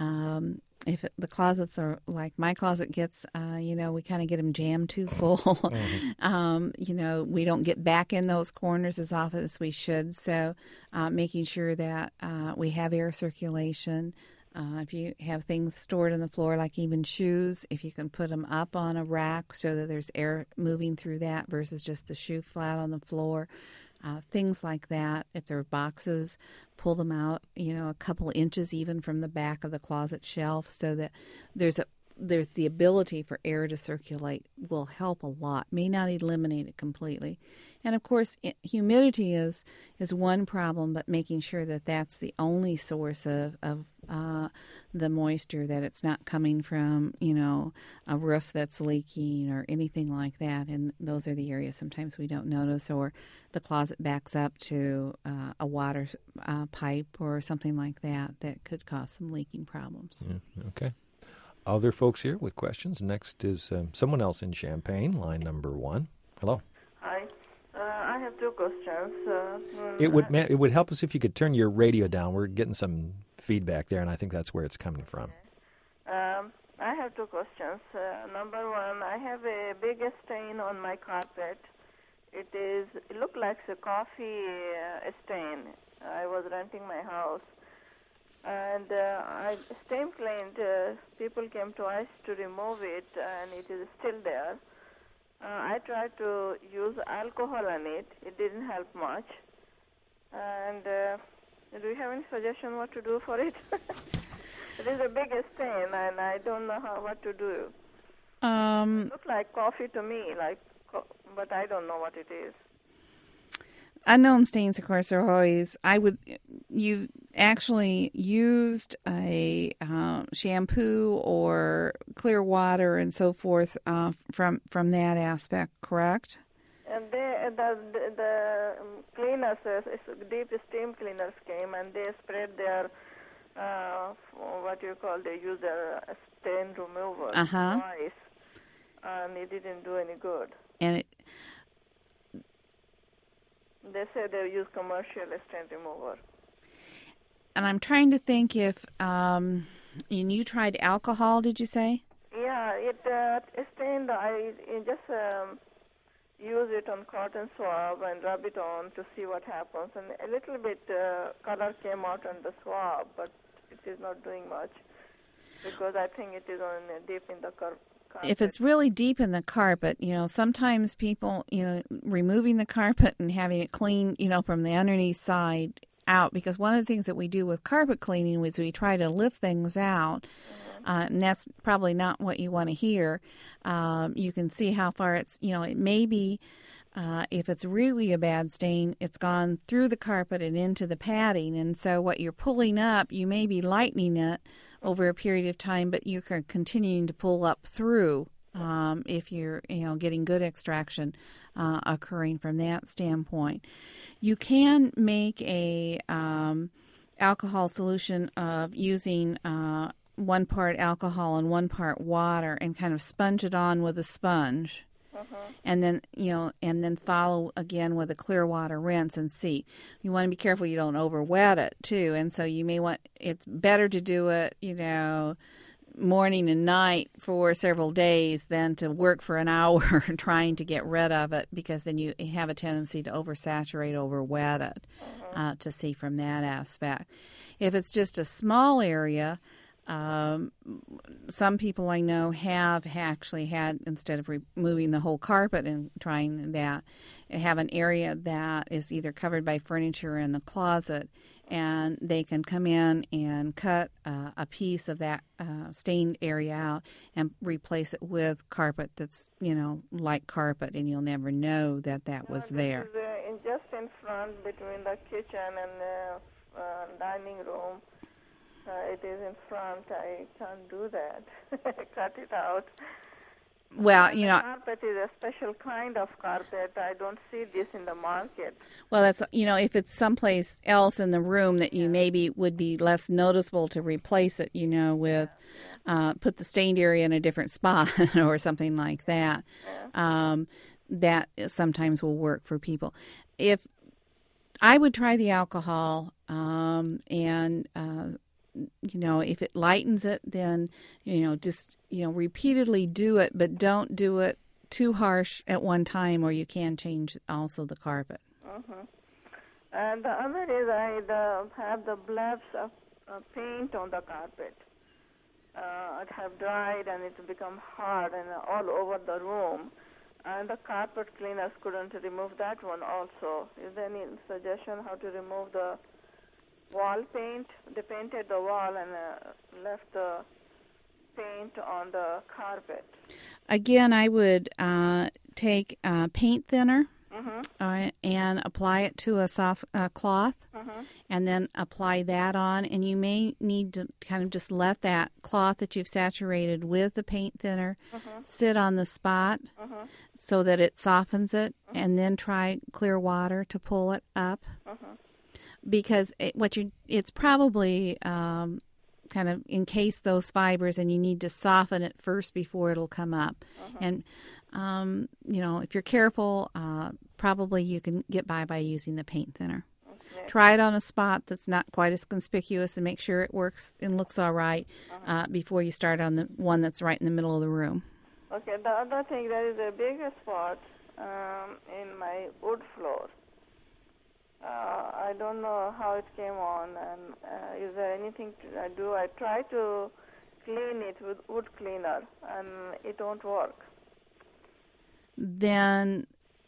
Speaker 2: Um, If it, the closets are like my closet gets, uh, you know, we kind of get them jammed too full. mm-hmm. um, you know, we don't get back in those corners as often as we should. So uh, making sure that uh, we have air circulation. Uh, if you have things stored on the floor, like even shoes, if you can put them up on a rack so that there's air moving through that versus just the shoe flat on the floor. Uh, things like that. If there are boxes, pull them out, you know, a couple inches even from the back of the closet shelf so that there's a there's the ability for air to circulate will help a lot. May not eliminate it completely. And, of course, it, humidity is is one problem, but making sure that that's the only source of, of uh, the moisture, that it's not coming from, you know, a roof that's leaking or anything like that. And those are the areas sometimes we don't notice, or the closet backs up to uh, a water uh, pipe or something like that that could cause some leaking problems.
Speaker 1: Yeah, okay. Other folks here with questions. Next is um, someone else in Champaign, line number one. Hello.
Speaker 10: Hi. Uh, I have two questions. Uh,
Speaker 1: it would ma- it would help us if you could turn your radio down. We're getting some feedback there, and I think that's where it's coming from.
Speaker 10: Um, I have two questions. Uh, number one, I have a big stain on my carpet. It is. It looked like a coffee uh, stain. I was renting my house. And uh, I stain cleaned. Uh, people came twice to remove it, and it is still there. Uh, I tried to use alcohol on it. It didn't help much. And uh, do you have any suggestion what to do for it? It is a big stain, and I don't know how what to do.
Speaker 2: Um,
Speaker 10: it looks like coffee to me, like, co- but I don't know what it is.
Speaker 2: Unknown stains, of course, are always. I would. You actually used a uh, shampoo or clear water and so forth uh, from from that aspect, correct?
Speaker 10: And they, the the, the cleaners, uh, deep steam cleaners came, and they spread their uh, what you call they use their stain remover
Speaker 2: uh-huh.
Speaker 10: twice, and it didn't do any good.
Speaker 2: And it.
Speaker 10: They say they use commercial stain remover.
Speaker 2: And I'm trying to think if, um, and you tried alcohol, did you say?
Speaker 10: Yeah, it uh, stained. I just um, use it on cotton swab and rub it on to see what happens. And a little bit uh, color came out on the swab, but it is not doing much because I think it is on uh, deep in the carpet.
Speaker 2: If it's really deep in the carpet, you know, sometimes people, you know, removing the carpet and having it clean, you know, from the underneath side out, because one of the things that we do with carpet cleaning is we try to lift things out, mm-hmm. uh, and that's probably not what you want to hear. Um, you can see how far it's, you know, it may be, uh, if it's really a bad stain, it's gone through the carpet and into the padding, and so what you're pulling up, you may be lightening it over a period of time, but you're continuing to pull up through um, if you're, you know, getting good extraction uh, occurring from that standpoint. You can make a um, alcohol solution of using uh, one part alcohol and one part water and kind of sponge it on with a sponge. Uh-huh. And then, you know, and then follow again with a clear water rinse and see. You want to be careful you don't over wet it too. And so you may want, it's better to do it, you know, morning and night for several days than to work for an hour trying to get rid of it, because then you have a tendency to oversaturate, over wet it, uh-huh. uh, to see from that aspect. If it's just a small area, Um, some people I know have actually had, instead of removing the whole carpet and trying that, have an area that is either covered by furniture in the closet, and they can come in and cut uh, a piece of that uh, stained area out and replace it with carpet that's, you know, like carpet, and you'll never know that that was
Speaker 10: no,
Speaker 2: there.
Speaker 10: This is, uh, in, just in front between the kitchen and the uh, dining room. Uh, it is in front. I can't do that. Cut it out.
Speaker 2: Well,
Speaker 10: and
Speaker 2: you
Speaker 10: the
Speaker 2: know,
Speaker 10: carpet is a special kind of carpet. I don't see this in the market.
Speaker 2: Well, that's, you know, if it's someplace else in the room that you maybe would be less noticeable to replace it, you know, with uh, put the stained area in a different spot or something like that. Yeah. Um, that sometimes will work for people. If I would try the alcohol um, and. Uh, You know, if it lightens it, then, you know, just, you know, repeatedly do it, but don't do it too harsh at one time, or you can change also the carpet.
Speaker 10: Uh-huh. And the other is I uh, have the blobs of uh, paint on the carpet. Uh, it have dried and it's become hard and all over the room. And the carpet cleaners couldn't remove that one also. Is there any suggestion how to remove the wall paint? They painted the wall and uh, left the paint on the carpet.
Speaker 2: Again, I would uh, take uh, paint thinner
Speaker 10: mm-hmm.
Speaker 2: uh, and apply it to a soft uh, cloth,
Speaker 10: mm-hmm.
Speaker 2: and then apply that on. And you may need to kind of just let that cloth that you've saturated with the paint thinner mm-hmm. sit on the spot mm-hmm. so that it softens it, mm-hmm. and then try clear water to pull it up. Mm-hmm. Because it, what you it's probably um, kind of encase those fibers, and you need to soften it first before it'll come up. Uh-huh. And um, you know, if you're careful, uh, probably you can get by by using the paint thinner. Okay. Try it on a spot that's not quite as conspicuous, and make sure it works and looks all right uh-huh. uh, before you start on the one that's right in the middle of the room.
Speaker 10: Okay. The other thing, there is a bigger spot um, in my wood floor. Uh, I don't know how it came on, and uh, is there anything to, I do? I try to clean it with wood cleaner, and it don't work.
Speaker 2: Then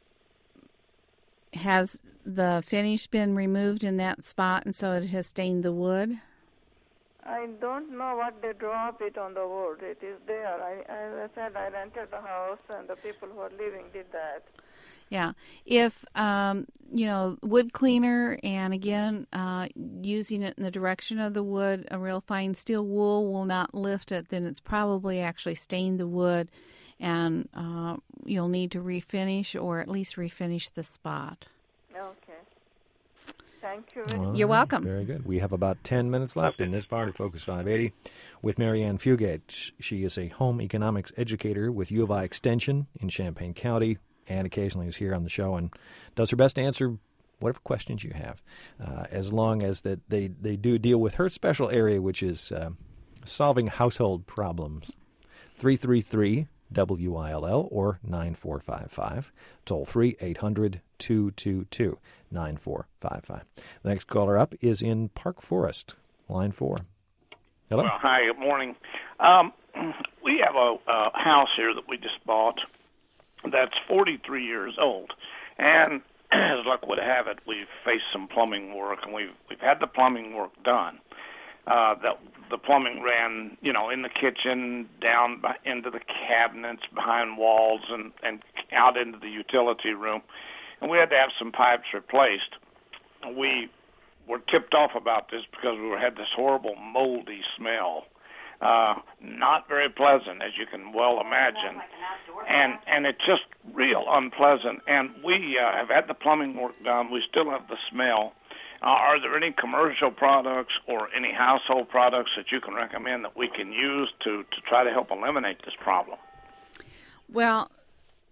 Speaker 2: has the finish been removed in that spot, and so it has stained the wood?
Speaker 10: I don't know what they drop it on the wood. It is there. I, as I said, I rented the house, and the people who are living did that.
Speaker 2: Yeah. If, um, you know, wood cleaner, and again, uh, using it in the direction of the wood, a real fine steel wool will not lift it, then it's probably actually stained the wood, and uh, you'll need to refinish, or at least refinish the spot.
Speaker 10: Okay. Thank you.
Speaker 2: Right. You're welcome.
Speaker 1: Very good. We have about ten minutes left in this part of Focus five eighty with Marianne Fugate. She is a home economics educator with U of I Extension in Champaign County, and occasionally is here on the show and does her best to answer whatever questions you have, uh, as long as that they, they do deal with her special area, which is uh, solving household problems. three three three W I L L or nine four five five. Toll free eight hundred two two two nine four five five. The next caller up is in Park Forest, line four. Hello.
Speaker 11: Well, hi, good morning. Um, we have a, a house here that we just bought that's forty-three years old, and as luck would have it, we've faced some plumbing work, and we've we've had the plumbing work done. Uh, the the plumbing ran, you know, in the kitchen, down by, into the cabinets, behind walls, and and out into the utility room, and we had to have some pipes replaced. We were tipped off about this because we had this horrible moldy smell. Uh, not very pleasant, as you can well imagine, and and it's just real unpleasant. And we uh, have had the plumbing work done. We still have the smell. Uh, are there any commercial products or any household products that you can recommend that we can use to, to try to help eliminate this problem?
Speaker 2: Well,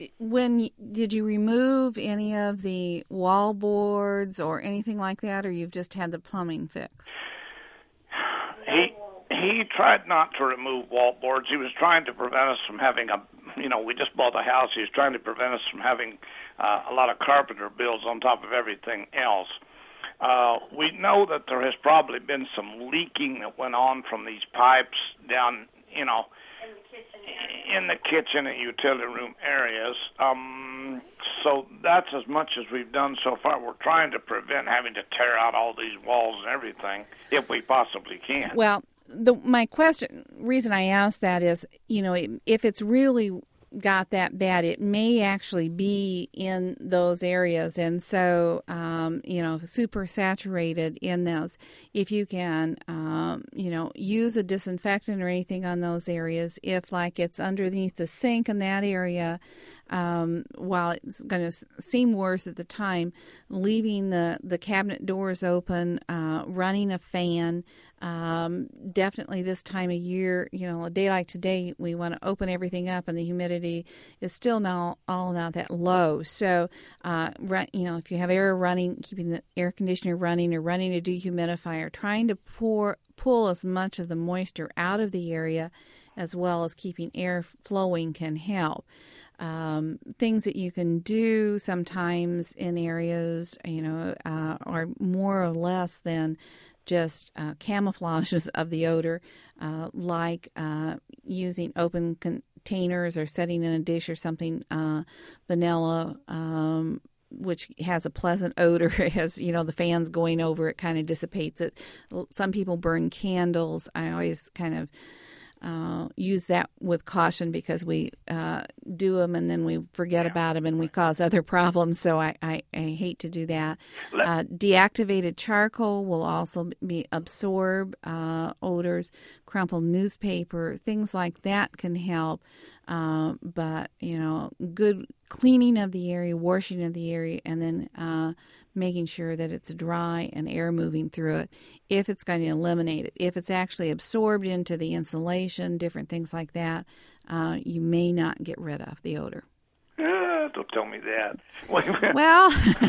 Speaker 2: when you, did you remove any of the wall boards or anything like that, or you've just had the plumbing fixed?
Speaker 11: He he tried not to remove wall boards. He was trying to prevent us from having a, you know, we just bought a house. He was trying to prevent us from having uh, a lot of carpenter bills on top of everything else. Uh, we know that there has probably been some leaking that went on from these pipes down, you know, in the kitchen and utility room areas. Um, so that's as much as we've done so far. We're trying to prevent having to tear out all these walls and everything if we possibly can.
Speaker 2: Well, the my question, reason I asked that is, you know, if it's really got that bad, it may actually be in those areas, and so um, you know, super saturated in those. If you can, um, you know, use a disinfectant or anything on those areas. If like it's underneath the sink in that area, um, while it's going to seem worse at the time, leaving the the cabinet doors open, uh, running a fan. Um, definitely this time of year, you know, a day like today, we want to open everything up, and the humidity is still not all not that low. So, uh, run, you know, if you have air running, keeping the air conditioner running or running a dehumidifier, trying to pour pull as much of the moisture out of the area, as well as keeping air flowing, can help. Um, things that you can do sometimes in areas, you know, uh, are more or less than just uh, camouflages of the odor, uh, like uh, using open containers or setting in a dish or something, uh, vanilla, um, which has a pleasant odor. As you know, the fans going over it kind of dissipates it. Some people burn candles. I always kind of Uh, use that with caution, because we uh, do them and then we forget about them and we cause other problems. So I, I, I hate to do that. Uh, deactivated charcoal will also be absorb uh, odors. Crumpled newspaper, things like that can help. Uh, but, you know, good cleaning of the area, washing of the area, and then uh, making sure that it's dry and air moving through it, if it's going to eliminate it. If it's actually absorbed into the insulation, different things like that, uh, you may not get rid of the odor.
Speaker 11: Uh, don't tell me that.
Speaker 2: Well,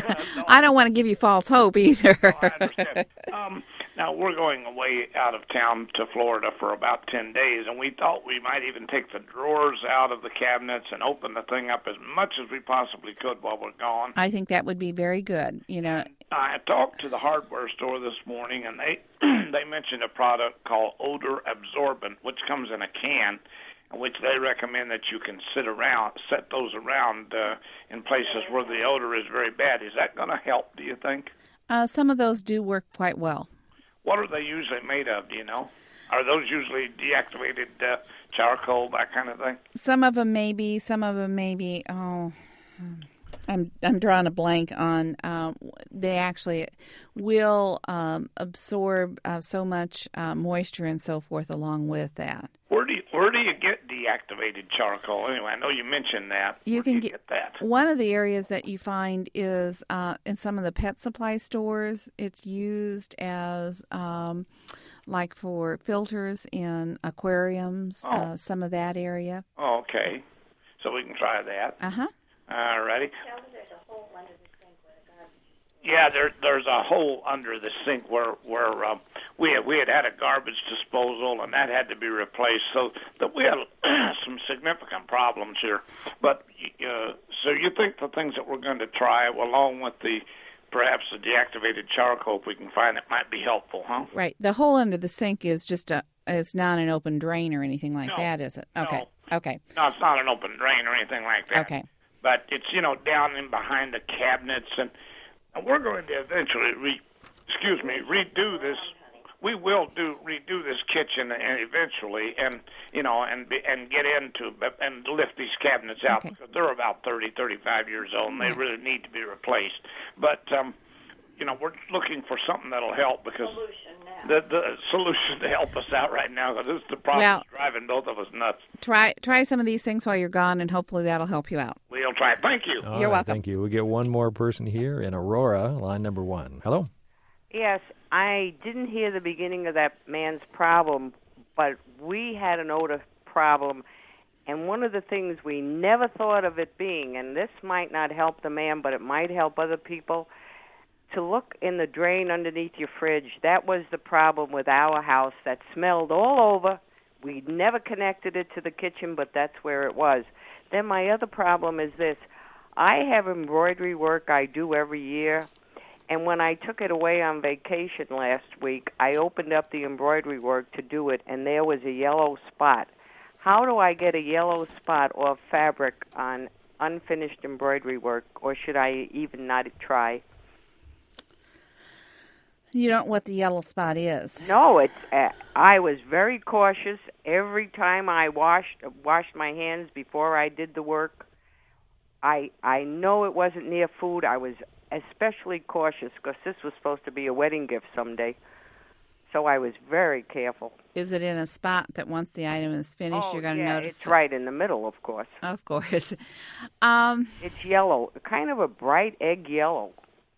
Speaker 2: I don't want to give you false hope either.
Speaker 11: No, I understand. Um, now, we're going away out of town to Florida for about ten days, and we thought we might even take the drawers out of the cabinets and open the thing up as much as we possibly could while we're gone.
Speaker 2: I think that would be very good, you know.
Speaker 11: I talked to the hardware store this morning, and they they mentioned a product called Odor Absorbent, which comes in a can, which they recommend that you can sit around, set those around uh, in places where the odor is very bad. Is that going to help, do you think?
Speaker 2: Uh, some of those do work quite well.
Speaker 11: What are they usually made of, do you know? Are those usually deactivated uh, charcoal, that kind of thing?
Speaker 2: Some of them may be, some of them may be, oh... I'm I'm drawing a blank on. Um, they actually will um, absorb uh, so much uh, moisture and so forth along with that.
Speaker 11: Where do you, where do you get deactivated charcoal? Anyway, I know you mentioned that.
Speaker 2: You
Speaker 11: where
Speaker 2: can
Speaker 11: do you
Speaker 2: get,
Speaker 11: get that.
Speaker 2: One of the areas that you find is uh, in some of the pet supply stores. It's used as um, like for filters in aquariums.
Speaker 11: Oh.
Speaker 2: Uh, some of that area.
Speaker 11: Oh, okay, so we can try that.
Speaker 2: Uh huh.
Speaker 11: All righty. Yeah, there, there's a hole under the sink where where um, we had, we had had a garbage disposal, and that had to be replaced. So that we had some significant problems here. But uh, so you think the things that we're going to try, along with the perhaps the deactivated charcoal, if we can find it, might be helpful, huh?
Speaker 2: Right. The hole under the sink is just a. It's not an open drain or anything like
Speaker 11: no,
Speaker 2: that, is it? Okay.
Speaker 11: No.
Speaker 2: Okay.
Speaker 11: No, it's not an open drain or anything like that.
Speaker 2: Okay.
Speaker 11: But it's, you know, down in behind the cabinets, and, and we're going to eventually, re, excuse me, redo this. We will do redo this kitchen and eventually, and you know, and be, and get into and lift these cabinets out, okay, because they're about thirty, thirty-five years old, and they really need to be replaced. But um, you know, we're looking for something that'll help, because the the solution to help us out right now, because this is the problem
Speaker 2: well,
Speaker 11: that's driving both of us nuts.
Speaker 2: Try try some of these things while you're gone, and hopefully that'll help you out.
Speaker 11: We'll try. Thank you.
Speaker 1: All
Speaker 2: You're
Speaker 1: right,
Speaker 2: welcome.
Speaker 1: Thank you. We get one more person here in Aurora, line number one. Hello.
Speaker 12: Yes, I didn't hear the beginning of that man's problem, but we had an odor problem, And one of the things we never thought of it being, and this might not help the man, but it might help other people, to look in the drain underneath your fridge. That was the problem with our house. That smelled all over. We never connected it to the kitchen, but that's where it was. Then my other problem is this. I have embroidery work I do every year, and when I took it away on vacation last week, I opened up the embroidery work to do it, and there was a yellow spot. How do I get a yellow spot or fabric on unfinished embroidery work, or should I even not try?
Speaker 2: You don't know what the yellow spot is.
Speaker 12: No, it's. Uh, I was very cautious every time I washed washed my hands before I did the work. I I know it wasn't near food. I was especially cautious because this was supposed to be a wedding gift someday. So I was very careful.
Speaker 2: Is it in a spot that once the item is finished,
Speaker 12: oh,
Speaker 2: you're going to
Speaker 12: yeah,
Speaker 2: notice?
Speaker 12: It's it? right in the middle, of course.
Speaker 2: Of course. Um,
Speaker 12: it's yellow, kind of a bright egg yellow.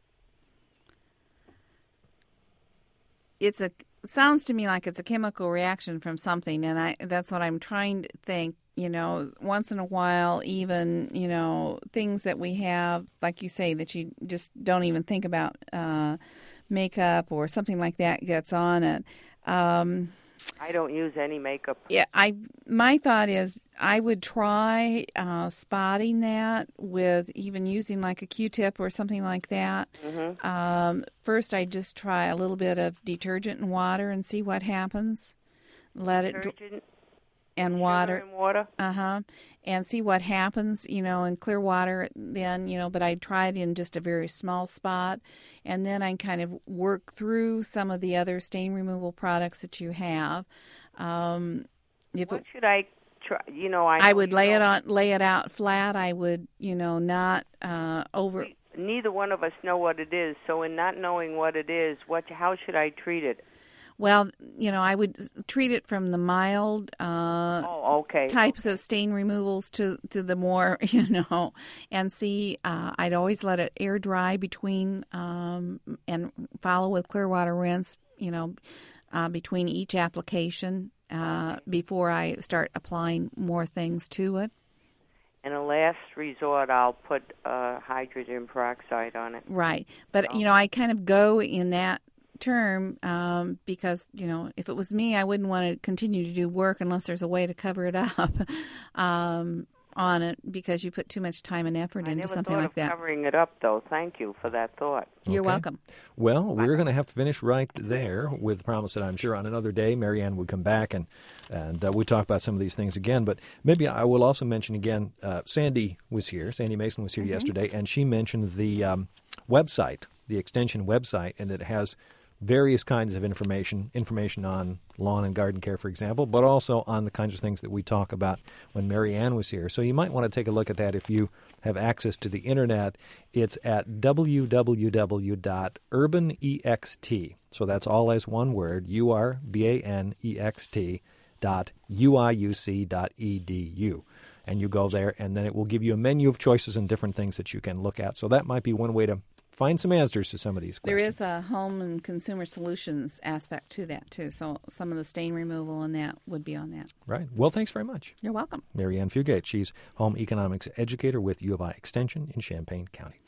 Speaker 2: It's a sounds to me like it's a chemical reaction from something, and I that's what I'm trying to think. You know, once in a while, even, you know, things that we have, like you say, that you just don't even think about, uh, makeup or something like that gets on it. Um,
Speaker 12: I don't use any makeup.
Speaker 2: Yeah, I. My thought is I would try uh, spotting that with even using like a Q-tip or something like that.
Speaker 12: Mm-hmm.
Speaker 2: Um, first, I just try a little bit of detergent and water and see what happens. Let
Speaker 12: detergent,
Speaker 2: it dr- and water,
Speaker 12: and water.
Speaker 2: Uh huh. And see what happens. You know, in clear water. Then you know, but I tried in just a very small spot, and then I kind of work through some of the other stain removal products that you have. Um, if
Speaker 12: what
Speaker 2: it,
Speaker 12: should I try? You know, I,
Speaker 2: I
Speaker 12: know
Speaker 2: would
Speaker 12: you
Speaker 2: lay
Speaker 12: know.
Speaker 2: it on, lay it out flat. I would, you know, not uh, over.
Speaker 12: We, neither one of us know what it is, so in not knowing what it is, what how should I treat it?
Speaker 2: Well, you know, I would treat it from the mild uh,
Speaker 12: oh, okay.
Speaker 2: types
Speaker 12: okay.
Speaker 2: of stain removals to, to the more, you know, and see, uh, I'd always let it air dry between um, and follow with clear water rinse, you know, uh, between each application uh, before I start applying more things to it.
Speaker 12: In a last resort, I'll put uh, hydrogen peroxide on it.
Speaker 2: Right. But, oh. you know, I kind of go in that term um, because, you know, if it was me, I wouldn't want to continue to do work unless there's a way to cover it up um, on it because you put too much time and effort
Speaker 12: I
Speaker 2: into
Speaker 12: never
Speaker 2: something
Speaker 12: thought
Speaker 2: like
Speaker 12: of
Speaker 2: that.
Speaker 12: Covering it up, though. Thank you for that thought.
Speaker 2: You're
Speaker 1: okay.
Speaker 2: welcome.
Speaker 1: Well, we're going to have to finish right there with the promise that I'm sure on another day Marianne would come back and and uh, we'll talk about some of these things again. But maybe I will also mention again, uh, Sandy was here, Sandy Mason was here mm-hmm. yesterday, and she mentioned the um, website, the extension website, and it has various kinds of information, information on lawn and garden care, for example, but also on the kinds of things that we talk about when Marianne was here. So you might want to take a look at that if you have access to the Internet. It's at w w w dot urban ext. So that's all as one word, U R B A N E X T dot U I U C dot E D U. And you go there, and then it will give you a menu of choices and different things that you can look at. So that might be one way to find some answers to some of these questions.
Speaker 2: There is a home and consumer solutions aspect to that, too. So some of the stain removal and that would be on that.
Speaker 1: Right. Well, thanks very much.
Speaker 2: You're welcome.
Speaker 1: Marianne Fugate. She's home economics educator with U of I Extension in Champaign County.